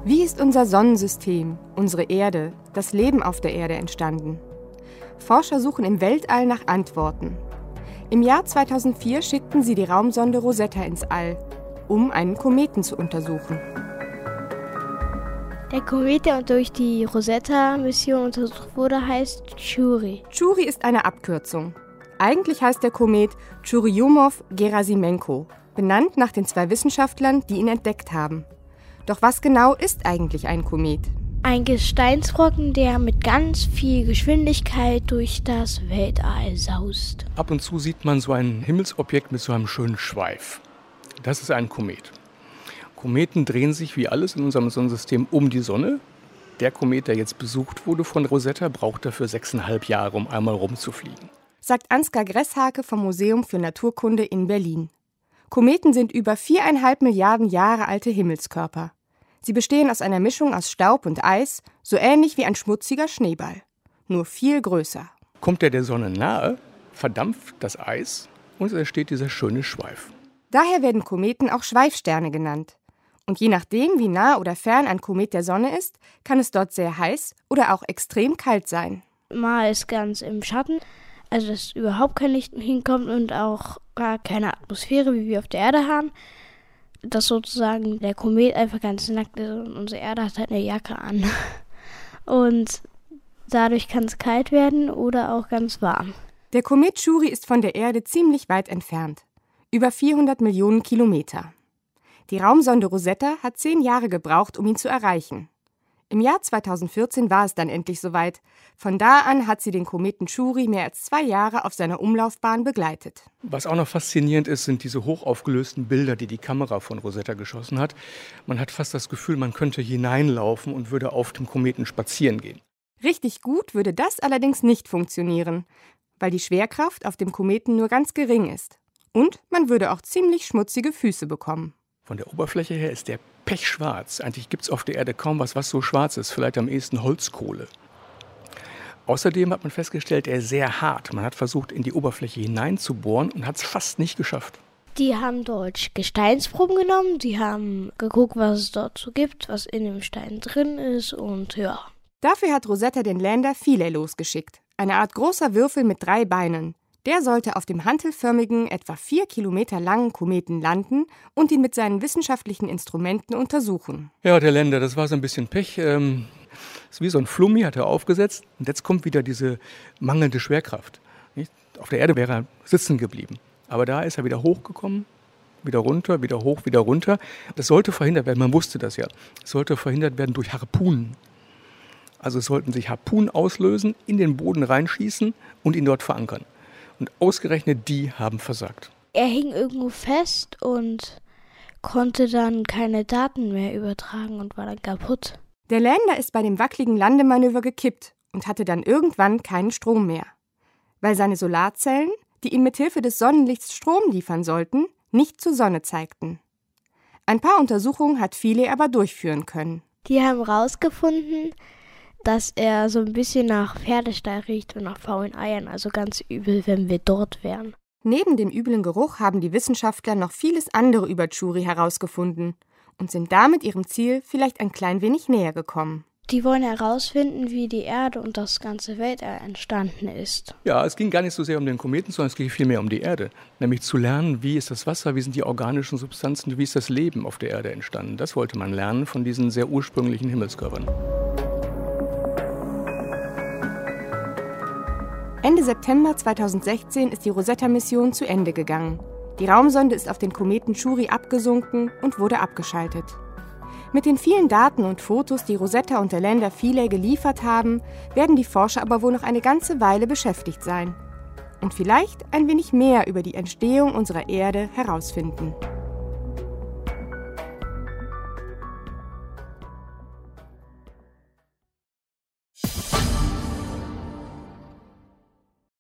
Wie ist unser Sonnensystem, unsere Erde, das Leben auf der Erde entstanden? Forscher suchen im Weltall nach Antworten. Im Jahr 2004 schickten sie die Raumsonde Rosetta ins All, um einen Kometen zu untersuchen. Der Komet, der durch die Rosetta-Mission untersucht wurde, heißt Chury. Chury ist eine Abkürzung. Eigentlich heißt der Komet Churyumov-Gerasimenko, benannt nach den 2 Wissenschaftlern, die ihn entdeckt haben. Doch was genau ist eigentlich ein Komet? Ein Gesteinsbrocken, der mit ganz viel Geschwindigkeit durch das Weltall saust. Ab und zu sieht man so ein Himmelsobjekt mit so einem schönen Schweif. Das ist ein Komet. Kometen drehen sich wie alles in unserem Sonnensystem um die Sonne. Der Komet, der jetzt besucht wurde von Rosetta, braucht dafür 6,5 Jahre, um einmal rumzufliegen. Sagt Ansgar Gresshake vom Museum für Naturkunde in Berlin. Kometen sind über 4,5 Milliarden Jahre alte Himmelskörper. Sie bestehen aus einer Mischung aus Staub und Eis, so ähnlich wie ein schmutziger Schneeball. Nur viel größer. Kommt er der Sonne nahe, verdampft das Eis und es entsteht dieser schöne Schweif. Daher werden Kometen auch Schweifsterne genannt. Und je nachdem, wie nah oder fern ein Komet der Sonne ist, kann es dort sehr heiß oder auch extrem kalt sein. Mal ist ganz im Schatten, also dass überhaupt kein Licht hinkommt und auch gar keine Atmosphäre, wie wir auf der Erde haben. Dass sozusagen der Komet einfach ganz nackt ist und unsere Erde hat halt eine Jacke an. Und dadurch kann es kalt werden oder auch ganz warm. Der Komet Chury ist von der Erde ziemlich weit entfernt. Über 400 Millionen Kilometer. Die Raumsonde Rosetta hat 10 Jahre gebraucht, um ihn zu erreichen. Im Jahr 2014 war es dann endlich soweit. Von da an hat sie den Kometen Chury mehr als 2 Jahre auf seiner Umlaufbahn begleitet. Was auch noch faszinierend ist, sind diese hochaufgelösten Bilder, die die Kamera von Rosetta geschossen hat. Man hat fast das Gefühl, man könnte hineinlaufen und würde auf dem Kometen spazieren gehen. Richtig gut würde das allerdings nicht funktionieren, weil die Schwerkraft auf dem Kometen nur ganz gering ist. Und man würde auch ziemlich schmutzige Füße bekommen. Von der Oberfläche her ist der pechschwarz. Eigentlich gibt es auf der Erde kaum was so schwarz ist. Vielleicht am ehesten Holzkohle. Außerdem hat man festgestellt, er ist sehr hart. Man hat versucht, in die Oberfläche hineinzubohren und hat es fast nicht geschafft. Die haben dort Gesteinsproben genommen, die haben geguckt, was es dort so gibt, was in dem Stein drin ist und ja. Dafür hat Rosetta den Lander Philae losgeschickt. Eine Art großer Würfel mit 3 Beinen. Der sollte auf dem hantelförmigen, etwa 4 Kilometer langen Kometen landen und ihn mit seinen wissenschaftlichen Instrumenten untersuchen. Ja, der Lander, das war so ein bisschen Pech. Ist wie so ein Flummi, hat er aufgesetzt. Und jetzt kommt wieder diese mangelnde Schwerkraft. Nicht? Auf der Erde wäre er sitzen geblieben. Aber da ist er wieder hochgekommen, wieder runter, wieder hoch, wieder runter. Das sollte verhindert werden, man wusste das ja. Es sollte verhindert werden durch Harpunen. Also es sollten sich Harpunen auslösen, in den Boden reinschießen und ihn dort verankern. Und ausgerechnet die haben versagt. Er hing irgendwo fest und konnte dann keine Daten mehr übertragen und war dann kaputt. Der Lander ist bei dem wackeligen Landemanöver gekippt und hatte dann irgendwann keinen Strom mehr. Weil seine Solarzellen, die ihm mithilfe des Sonnenlichts Strom liefern sollten, nicht zur Sonne zeigten. Ein paar Untersuchungen hat Philae aber durchführen können. Die haben herausgefunden, dass er so ein bisschen nach Pferdestall riecht und nach faulen Eiern, also ganz übel, wenn wir dort wären. Neben dem üblen Geruch haben die Wissenschaftler noch vieles andere über Chury herausgefunden und sind damit ihrem Ziel vielleicht ein klein wenig näher gekommen. Die wollen herausfinden, wie die Erde und das ganze Weltall entstanden ist. Ja, es ging gar nicht so sehr um den Kometen, sondern es ging vielmehr um die Erde. Nämlich zu lernen, wie ist das Wasser, wie sind die organischen Substanzen, wie ist das Leben auf der Erde entstanden. Das wollte man lernen von diesen sehr ursprünglichen Himmelskörpern. Ende September 2016 ist die Rosetta-Mission zu Ende gegangen. Die Raumsonde ist auf den Kometen Chury abgesunken und wurde abgeschaltet. Mit den vielen Daten und Fotos, die Rosetta und der Lander Philae geliefert haben, werden die Forscher aber wohl noch eine ganze Weile beschäftigt sein. Und vielleicht ein wenig mehr über die Entstehung unserer Erde herausfinden.